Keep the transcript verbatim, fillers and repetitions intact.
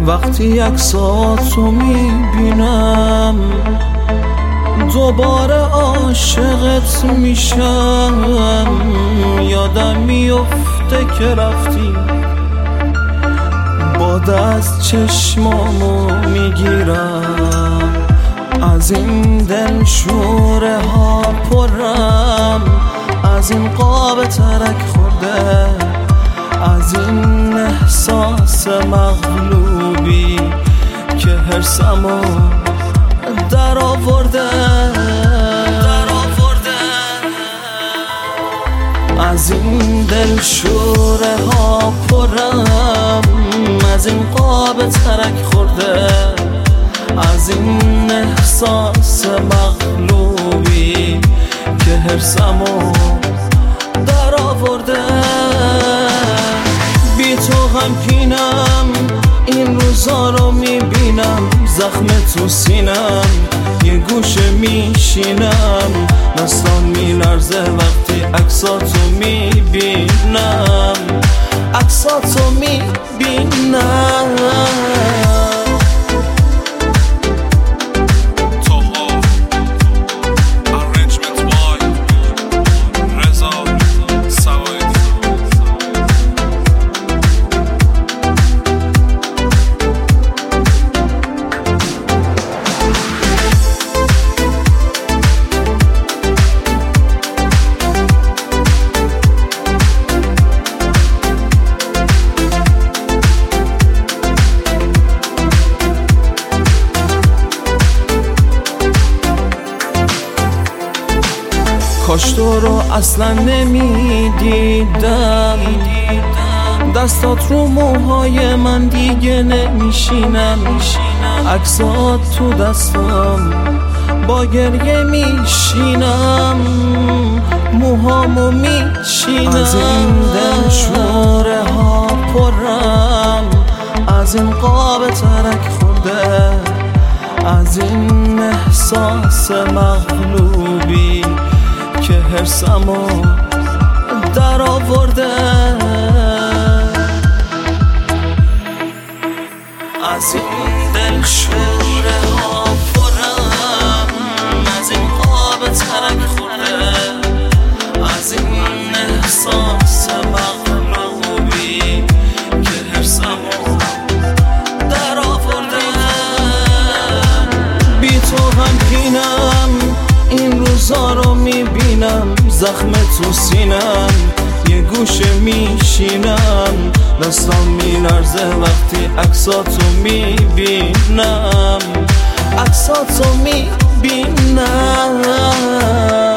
وقتی عکساتو میبینم دوباره عاشقت میشم. یادم میفته که رفتی، باد از چشمامو میگیرم. از این دل شوره ها پرم، از این قاب ترک خورده، از این احساس مغلوبی که حرصمو در آورده. از این دل شوره ها پرم، از این قاب ترک خورده، از این احساس مغلوبی که حرصمو در آورده. بی تو غمگینم، این روزا رو میبینم، زخم تو سینم یه گوشه میشینم. دستام میلرزه وقتی عکساتو میبینم، عکساتو میبینم. کاش تو رو اصلا نمیدیدم، دستات رو موهای من دیگه نمیشینم. عکسات تو دستم با گریه میشینم، موهامو میشینم. از این دل شوره ها پرم، از این قاب ترک خورده، از این احساس مغلوبی که حرصمو در آورده. از این دل شوره ها پرم، از این قاب ترک خورده، از این احساس مغلوبی که حرصمو در آورده. بی تو غمگینم، این روزا رو میبینم، زخم تو سینم یه گوشه میشینم. دستام میلرزه وقتی عکساتو میبینم، عکساتو میبینم.